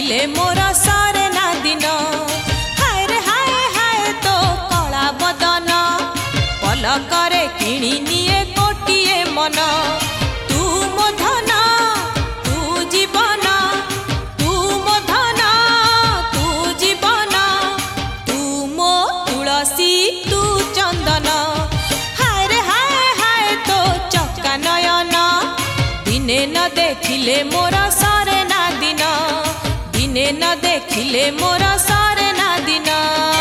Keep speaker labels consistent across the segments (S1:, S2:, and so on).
S1: ଦେଖିଲେ ମୋର ସରେ ନା ଦିନ। ହାୟ ରେ ହାୟ ହାୟ ତୋ କଳା ବଦନ, ପଲକରେ କିଣି ନିଏ କୋଟିଏ ମନ। ତୁ ମୋ ଧନ ତୁ ଜୀବନ, ତୁ ମୋ ଧନ ତୁ ଜୀବନ, ତୁ ମୋ ତୁଳସୀ ତୁ ଚନ୍ଦନ। ହାୟ ରେ ହାୟ ହାୟ ତୋ ଚକା ନୟନ, ଦିନେ ନ ଦେଖିଲେ ମୋର ସରେ ନା ଦିନ, ଦିନେ ନ ଦେଖିଲେ ମୋର ସରେ ନା ଦିନ।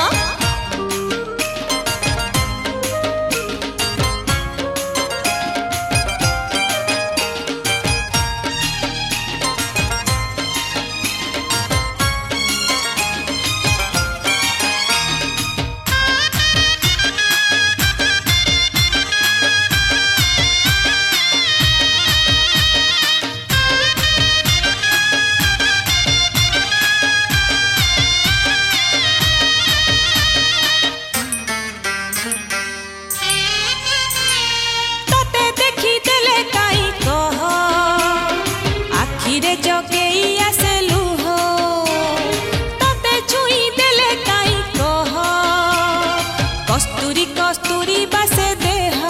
S1: जगेई आसे लुह, तते छुई देले काई कह, कस्तूरी कस्तूरी बासे देह।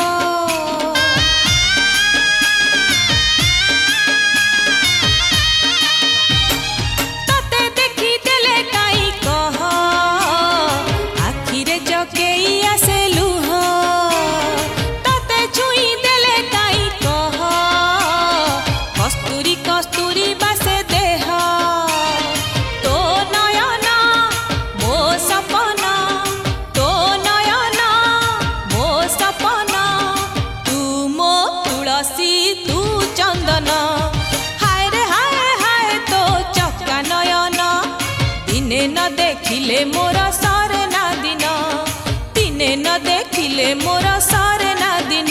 S1: तते देखी देले काई कह, आखिरे जगेई आसे लुह, तते छुई देले काई कह, कस्तूरी कस्तूरी बासे देह। तो नयन मो सपन, तो नयन मो सपन, तू मो तुलसी तू चंदन। हाय रे हाय हाय तो चका नयन, दिने न देखिले मोर सरे ना दिन, दिने न देखिले मोर सरे ना दिन।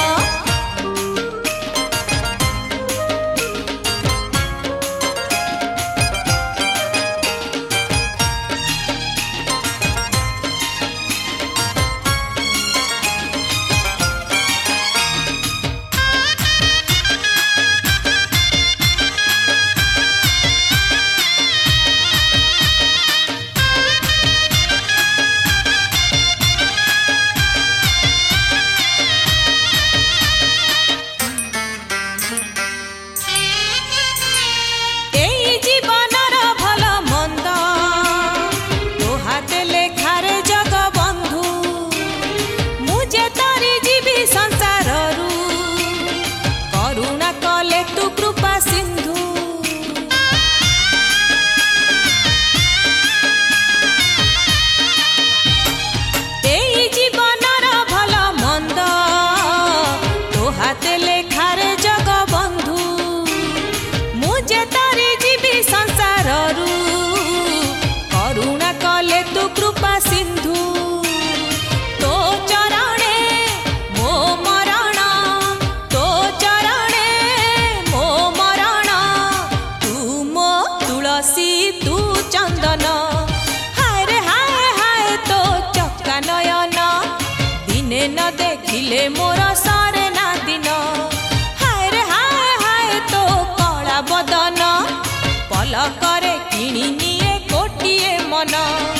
S1: तू चंदन, हाय रे हाय हाय तो चका नयन, दिने न देखिले मोर सरे ना दिन। हाय रे हाय हाय तो कला बदन, पलकरे किणी निए कोटिए मन।